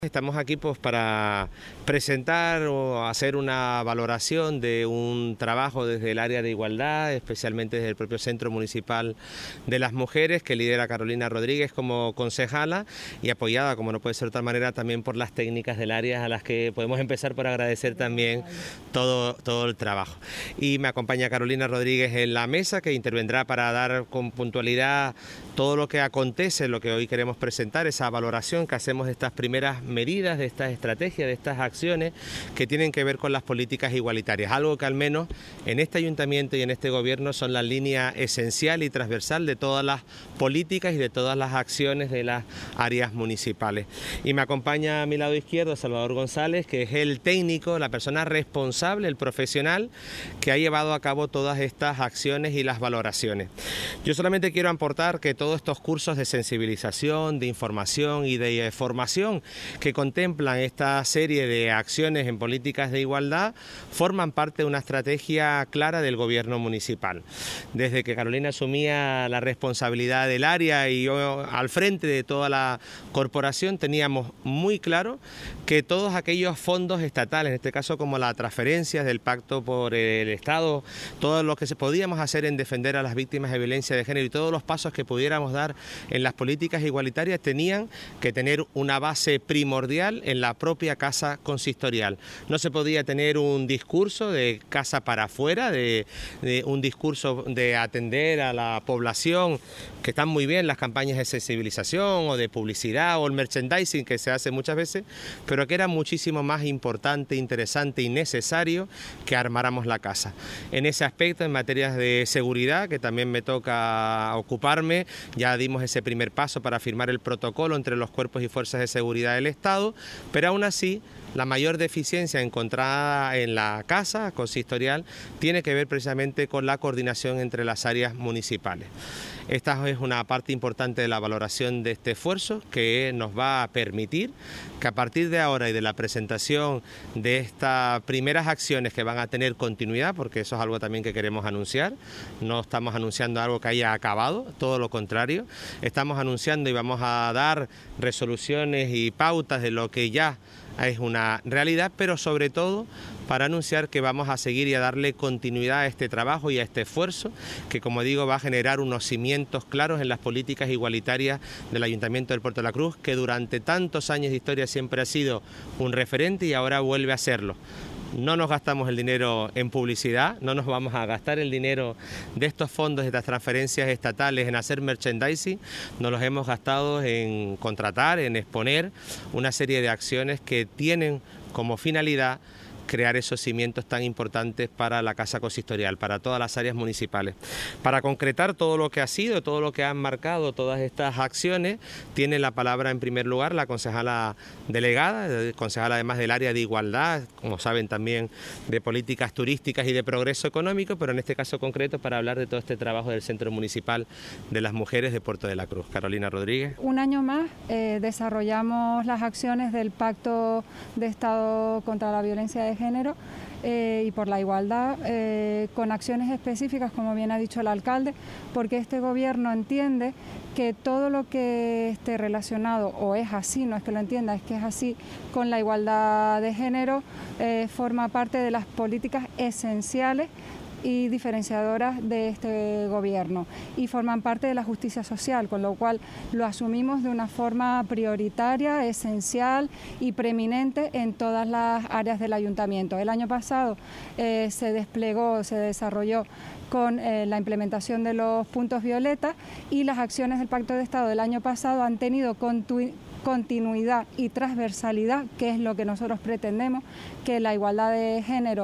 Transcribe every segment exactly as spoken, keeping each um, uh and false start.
Estamos aquí pues para presentar o hacer una valoración de un trabajo desde el área de igualdad, especialmente desde el propio Centro Municipal de las Mujeres, que lidera Carolina Rodríguez como concejala y apoyada, como no puede ser de otra manera, también por las técnicas del área, a las que podemos empezar por agradecer también todo, todo el trabajo. Y me acompaña Carolina Rodríguez en la mesa, que intervendrá para dar con puntualidad todo lo que acontece, lo que hoy queremos presentar, esa valoración que hacemos de estas primeras medidas, de estas estrategias, de estas acciones que tienen que ver con las políticas igualitarias, algo que al menos en este ayuntamiento y en este gobierno son la línea esencial y transversal de todas las políticas y de todas las acciones de las áreas municipales. Y me acompaña a mi lado izquierdo Salvador González, que es el técnico, la persona responsable, el profesional que ha llevado a cabo todas estas acciones y las valoraciones. Yo solamente quiero aportar que todos estos cursos de sensibilización, de información y de formación que contemplan esta serie de acciones en políticas de igualdad forman parte de una estrategia clara del gobierno municipal. Desde que Carolina asumía la responsabilidad del área y yo al frente de toda la corporación teníamos muy claro que todos aquellos fondos estatales, en este caso como las transferencias del Pacto por el Estado, todo lo que se podíamos hacer en defender a las víctimas de violencia de género y todos los pasos que pudiéramos dar en las políticas igualitarias tenían que tener una base primordial en la propia casa consistorial. No se podía tener un discurso de casa para afuera, de, de un discurso de atender a la población, que están muy bien las campañas de sensibilización o de publicidad o el merchandising que se hace muchas veces, pero que era muchísimo más importante, interesante y necesario que armáramos la casa. En ese aspecto, en materias de seguridad, que también me toca ocuparme, ya dimos ese primer paso para firmar el protocolo entre los cuerpos y fuerzas de seguridad del Estado, pero aún así la mayor deficiencia encontrada en la casa consistorial tiene que ver precisamente con la coordinación entre las áreas municipales. Esta es una parte importante de la valoración de este esfuerzo que nos va a permitir que a partir de ahora y de la presentación de estas primeras acciones que van a tener continuidad, porque eso es algo también que queremos anunciar, no estamos anunciando algo que haya acabado, todo lo contrario, estamos anunciando y vamos a dar resoluciones y pautas de lo que ya es una realidad, pero sobre todo para anunciar que vamos a seguir y a darle continuidad a este trabajo y a este esfuerzo que, como digo, va a generar unos cimientos claros en las políticas igualitarias del Ayuntamiento del Puerto de la Cruz, que durante tantos años de historia siempre ha sido un referente y ahora vuelve a serlo. No nos gastamos el dinero en publicidad, no nos vamos a gastar el dinero de estos fondos, de estas transferencias estatales en hacer merchandising, nos los hemos gastado en contratar, en exponer una serie de acciones que tienen como finalidad crear esos cimientos tan importantes para la casa consistorial, para todas las áreas municipales. Para concretar todo lo que ha sido, todo lo que han marcado todas estas acciones, tiene la palabra en primer lugar la concejala delegada, concejala además del área de igualdad, como saben también de políticas turísticas y de progreso económico, pero en este caso concreto para hablar de todo este trabajo del Centro Municipal de las Mujeres de Puerto de la Cruz. Carolina Rodríguez. Un año más eh, desarrollamos las acciones del Pacto de Estado contra la Violencia de Género eh, y por la igualdad, eh, con acciones específicas, como bien ha dicho el alcalde, porque este gobierno entiende que todo lo que esté relacionado, o es así, no es que lo entienda, es que es así, con la igualdad de género, eh, forma parte de las políticas esenciales y diferenciadoras de este gobierno y forman parte de la justicia social, con lo cual lo asumimos de una forma prioritaria, esencial y preeminente en todas las áreas del ayuntamiento. El año pasado eh, se desplegó, se desarrolló con eh, la implementación de los puntos violetas y las acciones del Pacto de Estado del año pasado han tenido continu continuidad y transversalidad, que es lo que nosotros pretendemos, que la igualdad de género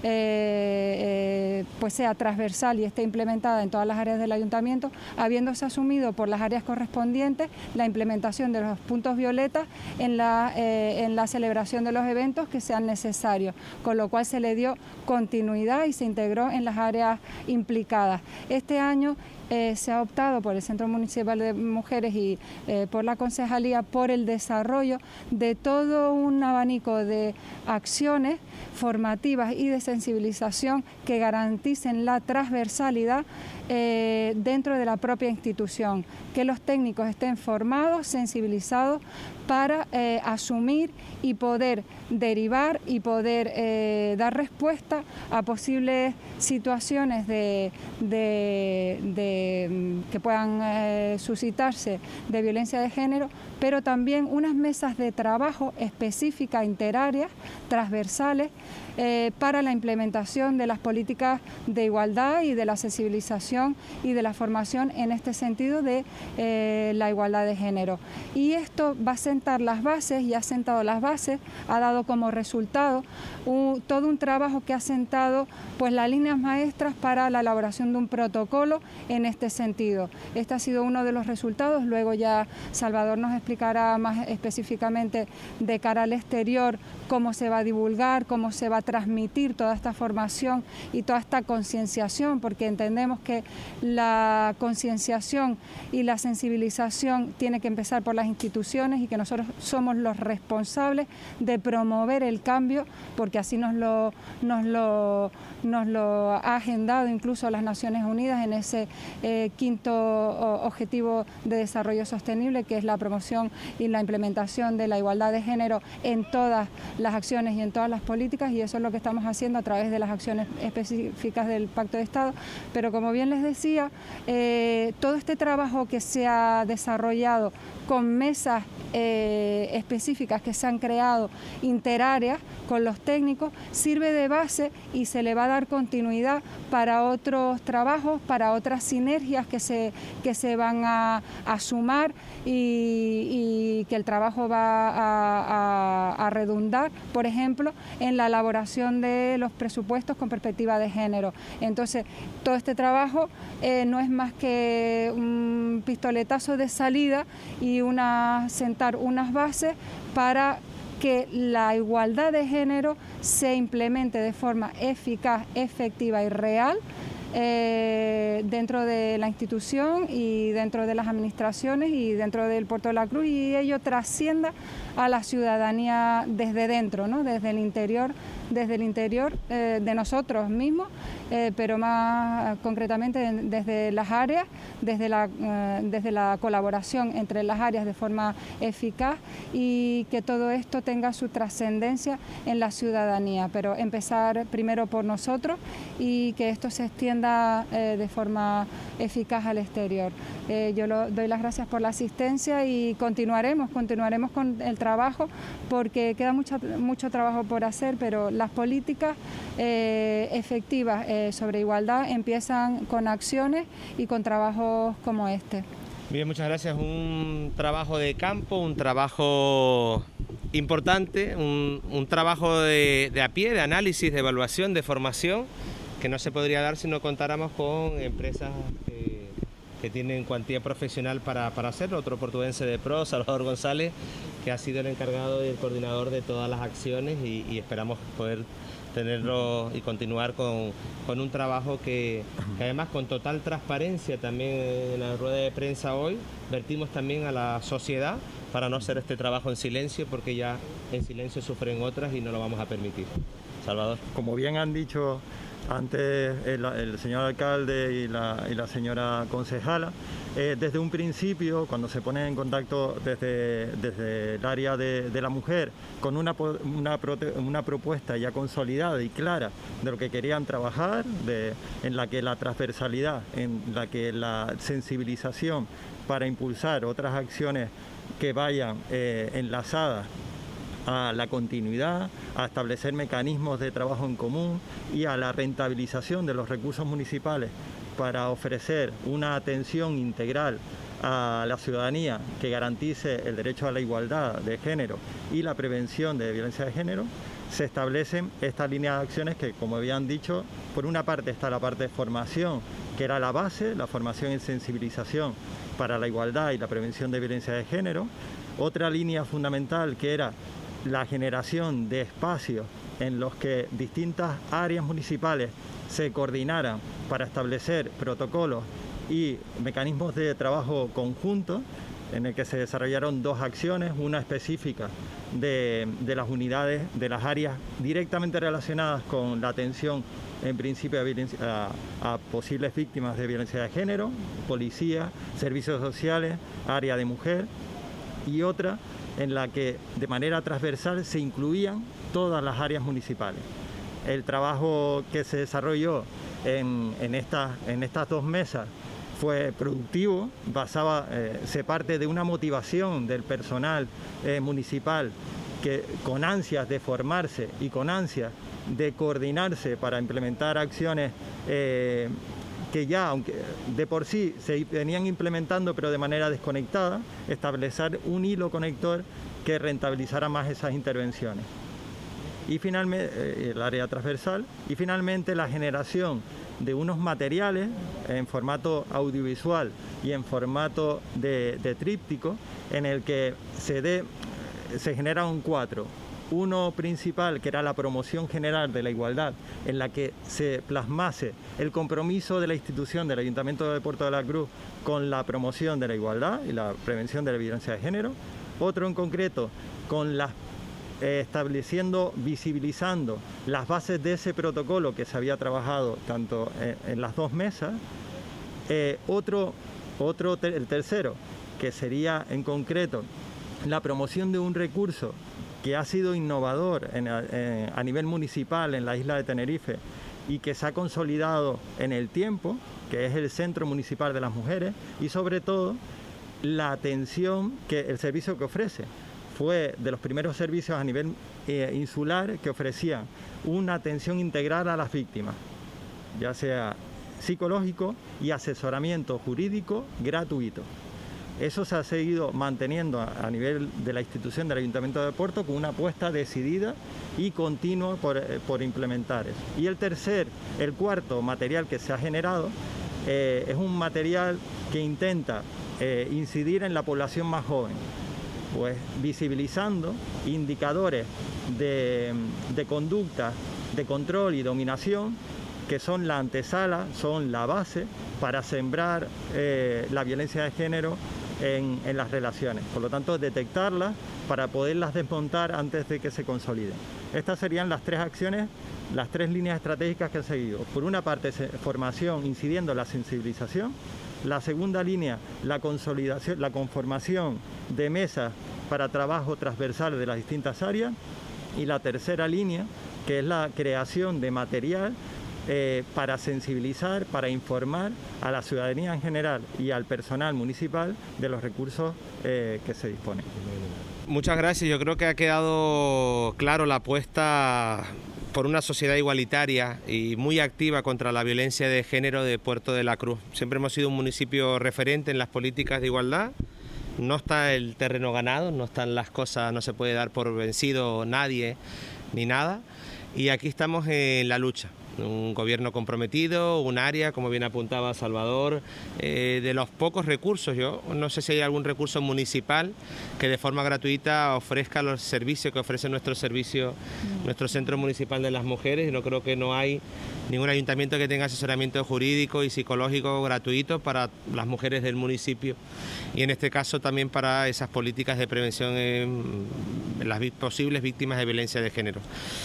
eh, eh, pues sea transversal y esté implementada en todas las áreas del ayuntamiento, habiéndose asumido por las áreas correspondientes la implementación de los puntos violetas en la, eh, en la celebración de los eventos que sean necesarios, con lo cual se le dio continuidad y se integró en las áreas implicadas. Este año Eh, se ha optado por el Centro Municipal de Mujeres y eh, por la Concejalía por el desarrollo de todo un abanico de acciones formativas y de sensibilización que garanticen la transversalidad eh, dentro de la propia institución, que los técnicos estén formados, sensibilizados para eh, asumir y poder derivar y poder eh, dar respuesta a posibles situaciones de, de, de, que puedan eh, suscitarse de violencia de género, pero también unas mesas de trabajo específicas, interáreas, transversales, eh, para la implementación de las políticas de igualdad y de la sensibilización y de la formación en este sentido de eh, la igualdad de género. Y esto va a sentar las bases, y ha sentado las bases, ha dado como resultado un, todo un trabajo que ha sentado pues las líneas maestras para la elaboración de un protocolo en este sentido. Este ha sido uno de los resultados, luego ya Salvador nos explicará más específicamente de cara al exterior cómo se va a divulgar, cómo se va a transmitir toda esta formación y toda esta concienciación, porque entendemos que la concienciación y la sensibilización tiene que empezar por las instituciones y que nosotros somos los responsables de promover el cambio, porque así nos lo, nos lo, nos lo ha agendado incluso las Naciones Unidas en ese eh, quinto objetivo de desarrollo sostenible, que es la promoción y la implementación de la igualdad de género en todas las acciones y en todas las políticas, y eso es lo que estamos haciendo a través de las acciones específicas del Pacto de Estado. Pero como bien les decía, eh, todo este trabajo que se ha desarrollado con mesas eh, específicas que se han creado interáreas con los técnicos, sirve de base y se le va a dar continuidad para otros trabajos, para otras sinergias que se, que se van a, a sumar y, y que el trabajo va a, a, a redundar, por ejemplo, en la elaboración de los presupuestos con perspectiva de género. Entonces, todo este trabajo eh, no es más que un pistoletazo de salida y una, sentar unas bases para que la igualdad de género se implemente de forma eficaz, efectiva y real eh, dentro de la institución y dentro de las administraciones y dentro del Puerto de la Cruz, y ello trascienda a la ciudadanía desde dentro, ¿no? Desde el interior, desde el interior eh, de nosotros mismos, eh, pero más concretamente desde las áreas, desde la, eh, desde la colaboración entre las áreas de forma eficaz, y que todo esto tenga su trascendencia en la ciudadanía, pero empezar primero por nosotros y que esto se extienda eh, de forma eficaz al exterior. Eh, yo lo, doy las gracias por la asistencia y continuaremos, continuaremos con el trabajo, porque queda mucho, mucho trabajo por hacer, pero las políticas eh, efectivas eh, sobre igualdad empiezan con acciones y con trabajos como este. Bien, muchas gracias. Un trabajo de campo, un trabajo importante, un, un trabajo de, de a pie, de análisis, de evaluación, de formación, que no se podría dar si no contáramos con empresas eh, que tienen cuantía profesional para, para hacerlo. Otro portuguense de pro, Salvador González, que ha sido el encargado y el coordinador de todas las acciones, y, y esperamos poder tenerlo y continuar con, con un trabajo que, que además con total transparencia también en la rueda de prensa hoy vertimos también a la sociedad para no hacer este trabajo en silencio, porque ya en silencio sufren otras y no lo vamos a permitir. Salvador. Como bien han dicho antes el, el señor alcalde y la, y la señora concejala, eh, desde un principio, cuando se pone en contacto desde, desde el área de, de la mujer con una, una, una propuesta ya consolidada y clara de lo que querían trabajar, de, en la que la transversalidad, en la que la sensibilización para impulsar otras acciones que vayan eh, enlazadas a la continuidad, a establecer mecanismos de trabajo en común y a la rentabilización de los recursos municipales para ofrecer una atención integral a la ciudadanía que garantice el derecho a la igualdad de género y la prevención de violencia de género, se establecen estas líneas de acciones que, como habían dicho, por una parte está la parte de formación, que era la base, la formación en sensibilización para la igualdad y la prevención de violencia de género. Otra línea fundamental, que era la generación de espacios en los que distintas áreas municipales se coordinaran para establecer protocolos y mecanismos de trabajo conjuntos, en el que se desarrollaron dos acciones, una específica de, de las unidades de las áreas directamente relacionadas con la atención en principio a, violencia, a, a posibles víctimas de violencia de género, policía, servicios sociales, área de mujer, y otra en la que de manera transversal se incluían todas las áreas municipales. El trabajo que se desarrolló en, en, estas, en estas dos mesas fue productivo, basaba, eh, se parte de una motivación del personal eh, municipal que con ansias de formarse y con ansias de coordinarse para implementar acciones eh, que ya, aunque de por sí se venían implementando pero de manera desconectada, establecer un hilo conector que rentabilizara más esas intervenciones. Y finalmente, eh, el área transversal, y finalmente la generación de unos materiales en formato audiovisual y en formato de, de tríptico, en el que se, de, se genera un cuatro. Uno principal, que era la promoción general de la igualdad, en la que se plasmase el compromiso de la institución del Ayuntamiento de Puerto de la Cruz con la promoción de la igualdad y la prevención de la violencia de género. Otro en concreto, con las eh, estableciendo, visibilizando las bases de ese protocolo que se había trabajado tanto en, en las dos mesas. Eh, otro, otro ter, el tercero, que sería en concreto la promoción de un recurso que ha sido innovador en, en, a nivel municipal en la isla de Tenerife y que se ha consolidado en el tiempo, que es el Centro Municipal de las Mujeres, y sobre todo la atención que el servicio que ofrece. Fue de los primeros servicios a nivel eh, insular que ofrecían una atención integral a las víctimas, ya sea psicológico y asesoramiento jurídico gratuito. Eso se ha seguido manteniendo a nivel de la institución del Ayuntamiento de Puerto con una apuesta decidida y continua por, por implementar eso. Y el tercer, el cuarto material que se ha generado eh, es un material que intenta eh, incidir en la población más joven, pues visibilizando indicadores de, de conducta, de control y dominación que son la antesala, son la base para sembrar eh, la violencia de género En, en las relaciones, por lo tanto detectarlas para poderlas desmontar antes de que se consoliden. Estas serían las tres acciones, las tres líneas estratégicas que he seguido. Por una parte, formación incidiendo en la sensibilización. La segunda línea, la consolidación, la conformación de mesas para trabajo transversal de las distintas áreas. Y la tercera línea, que es la creación de material Eh, para sensibilizar, para informar a la ciudadanía en general y al personal municipal de los recursos eh, que se disponen. Muchas gracias. Yo creo que ha quedado claro la apuesta por una sociedad igualitaria y muy activa contra la violencia de género de Puerto de la Cruz. Siempre hemos sido un municipio referente en las políticas de igualdad. No está el terreno ganado, no están las cosas, no se puede dar por vencido nadie ni nada. Y aquí estamos en la lucha. Un gobierno comprometido, un área, como bien apuntaba Salvador, eh, de los pocos recursos. Yo no sé si hay algún recurso municipal que de forma gratuita ofrezca los servicios que ofrece nuestro servicio, nuestro Centro Municipal de las Mujeres. No creo que no hay ningún ayuntamiento que tenga asesoramiento jurídico y psicológico gratuito para las mujeres del municipio y en este caso también para esas políticas de prevención en las posibles víctimas de violencia de género.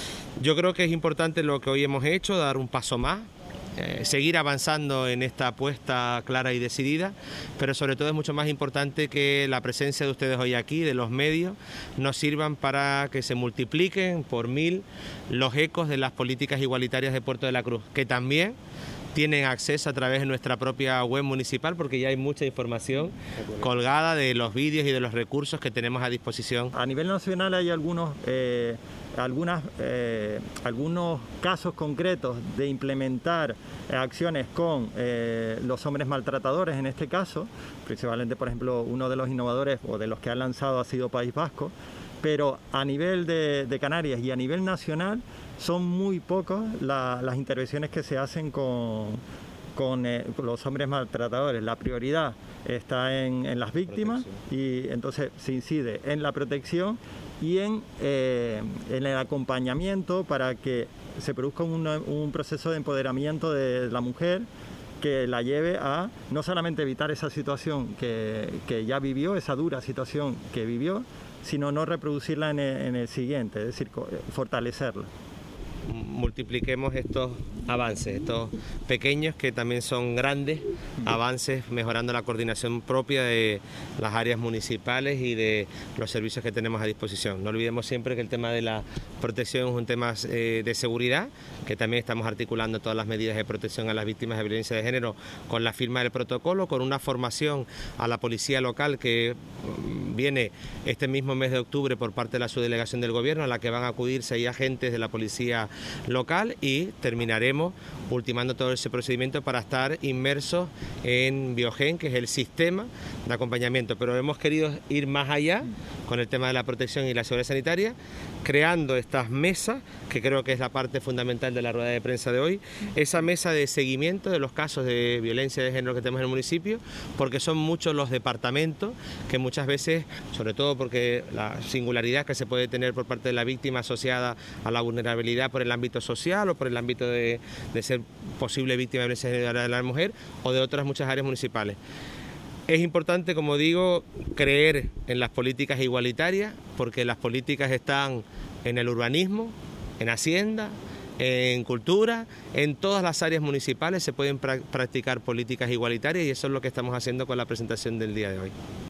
Yo creo que es importante lo que hoy hemos hecho, dar un paso más, eh, seguir avanzando en esta apuesta clara y decidida, pero sobre todo es mucho más importante que la presencia de ustedes hoy aquí, de los medios, nos sirvan para que se multipliquen por mil los ecos de las políticas igualitarias de Puerto de la Cruz, que también tienen acceso a través de nuestra propia web municipal, porque ya hay mucha información colgada de los vídeos y de los recursos que tenemos a disposición. A nivel nacional hay algunos, eh, algunas, eh, algunos casos concretos de implementar acciones con eh, los hombres maltratadores, en este caso, principalmente, por ejemplo, uno de los innovadores o de los que ha lanzado ha sido País Vasco, pero a nivel de, de Canarias y a nivel nacional son muy pocas la, las intervenciones que se hacen con, con, eh, con los hombres maltratadores. La prioridad está en, en las víctimas protección. Y entonces se incide en la protección y en, eh, en el acompañamiento para que se produzca un, un proceso de empoderamiento de la mujer que la lleve a no solamente evitar esa situación que, que ya vivió, esa dura situación que vivió, sino no reproducirla en el, en el siguiente, es decir, fortalecerla. multipliquemos estos avances, estos pequeños que también son grandes avances, mejorando la coordinación propia de las áreas municipales y de los servicios que tenemos a disposición. No olvidemos siempre que el tema de la protección es un tema eh, de seguridad, que también estamos articulando todas las medidas de protección a las víctimas de violencia de género con la firma del protocolo, con una formación a la policía local que viene este mismo mes de octubre por parte de la subdelegación del gobierno, a la que van a acudir seis agentes de la policía local, y terminaremos ultimando todo ese procedimiento para estar inmersos en Biogen, que es el sistema de acompañamiento. Pero hemos querido ir más allá con el tema de la protección y la seguridad sanitaria, creando estas mesas, que creo que es la parte fundamental de la rueda de prensa de hoy, esa mesa de seguimiento de los casos de violencia de género que tenemos en el municipio, porque son muchos los departamentos que muchas veces, sobre todo porque la singularidad que se puede tener por parte de la víctima asociada a la vulnerabilidad por el ámbito social o por el ámbito de, de ser posible víctima de violencia de género de la mujer o de otras muchas áreas municipales. Es importante, como digo, creer en las políticas igualitarias, porque las políticas están en el urbanismo, en Hacienda, en cultura, en todas las áreas municipales se pueden pra- practicar políticas igualitarias, y eso es lo que estamos haciendo con la presentación del día de hoy.